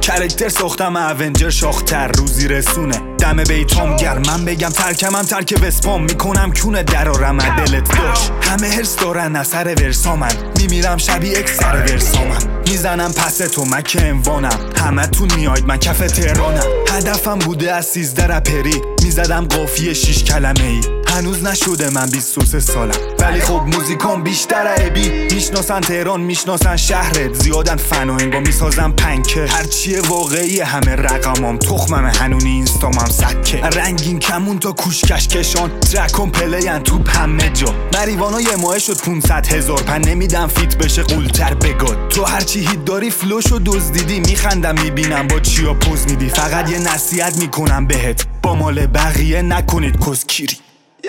کرکتر ساختم اونجر شاختر روزی رسونه دم بیتام گرم من بگم ترکمم ترک وسپام میکنم کونه درارم دلت داشت همه هرس دارن اثر ورسامن میمیرم شبیه اکثر ورسامن میزنم پس تو من که انوانم همه تون میاید من کف تهرانم هدفم بوده از 13 رپری میزدم قافیه 6 کلمه ای هنوز نشده من 23 سالم ولی خب موزیکام بیشتر عیبی میشناسن تهران میشناسن شهرت زیادن فن و انگا میسازم پنکه هرچیه واقعی همه رقمام تخمم هنونی اینستامم سکه رنگین کمون تا کوشکش کشان ترکم پلین توپ همه جا مریوانا یه ماه شد 500,000 پن نمیدم فیت بشه قولتر بگاد تو هرچی هیت داری فلوشو دزدیدی میخندم میبینم با چیا پوز میدی فقط یه نصیحت میکنم بهت با مال بقیه نکنید کسکیری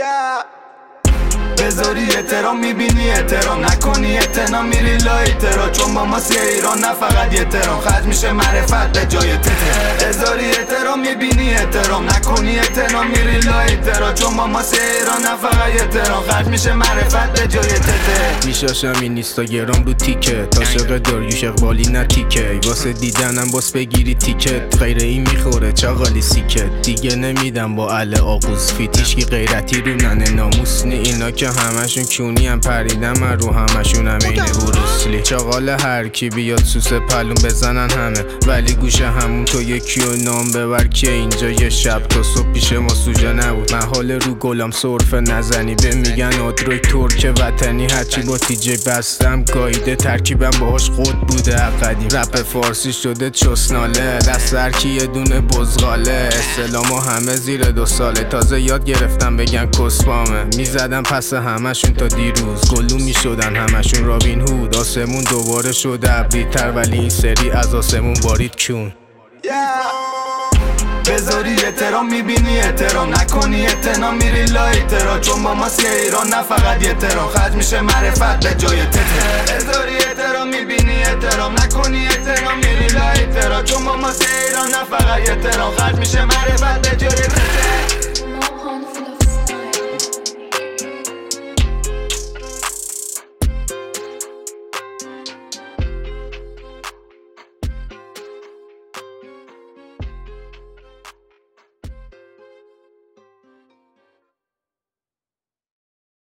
بذاری احترام میبینی احترام نکنی احترام میری لای ترا چون با ما سی ایران نه فقط یه ترام خرج میشه معرفت به جای تته بذاری احترام میبینی احترام نکنی احترام میری لای ترا چون با ما سی ایران نه فقط یه ترام خرج میشه معرفت به جای تته میشاشم این اینستاگرام رو تیکه تا شق داریوش اقبالی نه تیکه واسه دیدنم باس بگیری تیکت غیر این میخوره چاقالی سیکت دیگه نمیدم با ال آقوز فیتیش کی غیرتی رو ننه ناموس نی اینا که همشون کونی هم پریدم من رو همشون هم اینه بروسلی چاقال هر کی بیاد سوس پلون بزنن همه ولی گوشه همون تو یکی و نام ببر که اینجا یه شب تا صبح پیش ما سوژه نبود من حال رو گلم سرفه نزنی به میگن آدروی ترک وطنی هرچی با تیجه بستم گایده ترکیبم باهاش خود بوده قدیم رپ فارسی شده چسناله دست هرکی یه دونه بزغاله استلامو همه زیر 2 ساله تازه یاد گرفتم بگن کسبامه میزدم پس همشون تا دیروز گلو میشدن همشون رابین هود آسمون دوباره شده ابریتر ولی این سری از آسمون بارید کون بذاری احترام میبینی احترام نکنی احترام میری لای ترا چون با ما سی ایران نه فقط یه ترام خرج میشه معرفت به جای تته بذاری احترام میبینی احترام نکنی احترام میری لای ترا چون با ما سی ایران نه فقط یه ترام خرج میشه معرفت به جای تته